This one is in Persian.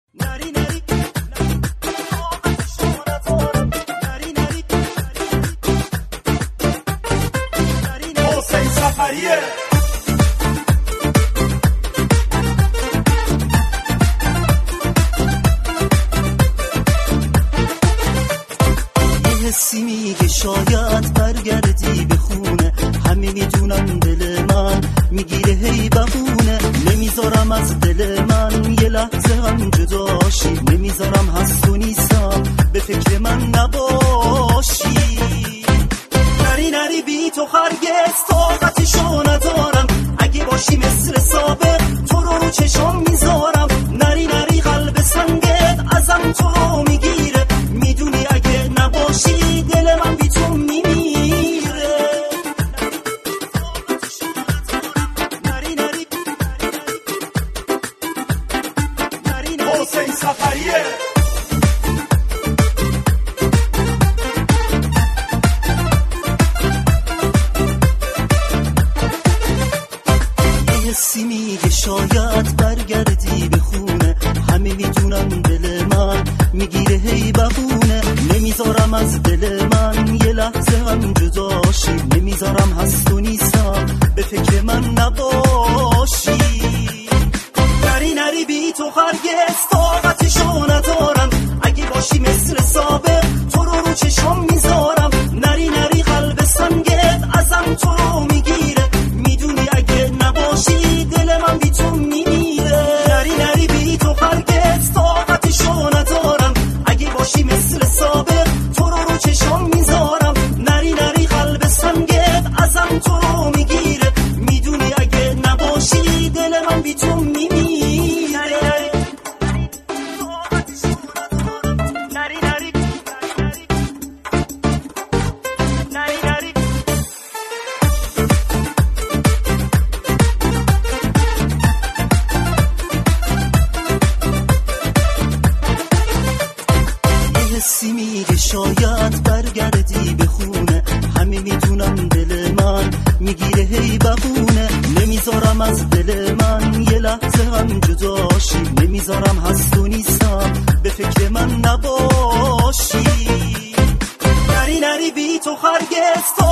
حسین سفریه حسی میگه شاید برگردی به خونه، همه میدونم دل من میگیره هی بهونه، نمیذارم از دل من یه لحظه هم جداشی، نمیذارم هست و نیستم به فکر من نباشی. نری نری بی تو هرگز طاقتشو ندارم، اگه باشی مثل سابق تو رو چشم میذارم. نری نری قلب سنگت ازم تو رو میگیره، میدونی اگه نباشی دل من بی تو میمیره. نری نری حسین سفریه حسی میگه شاید برگردی به خونه، همه میدونم دل من میگیره هی بهونه، نمیذارم از دل من یه لحظه هم جداشی، نمیذارم هست و نیستم به فکر من نباشی. نری نری بی تو هرگز طاقتشو ندارم، اگه باشی مثل سابق تو رو چشم میذارم. نری نری قلب سنگت ازم تو رو میگیره، میدونی اگه نباشی دل من بی تو میمیره. نری نری بی تو هرگز طاقتشو ندارم، اگه باشی مثل سابق تو رو چشم میذارم. نری نری قلب سنگت ازم تو رو میگیره، میدونی اگه نباشی دل من بی تو میمیره. حسی میگه شاید برگردی به خونه، همه میدونم دل من میگیره هی بهونه، نمیذارم از دل من یه لحظه هم جداشی، نمیذارم هست و نیستم به فکر من نباشی. نری نری بی تو هرگز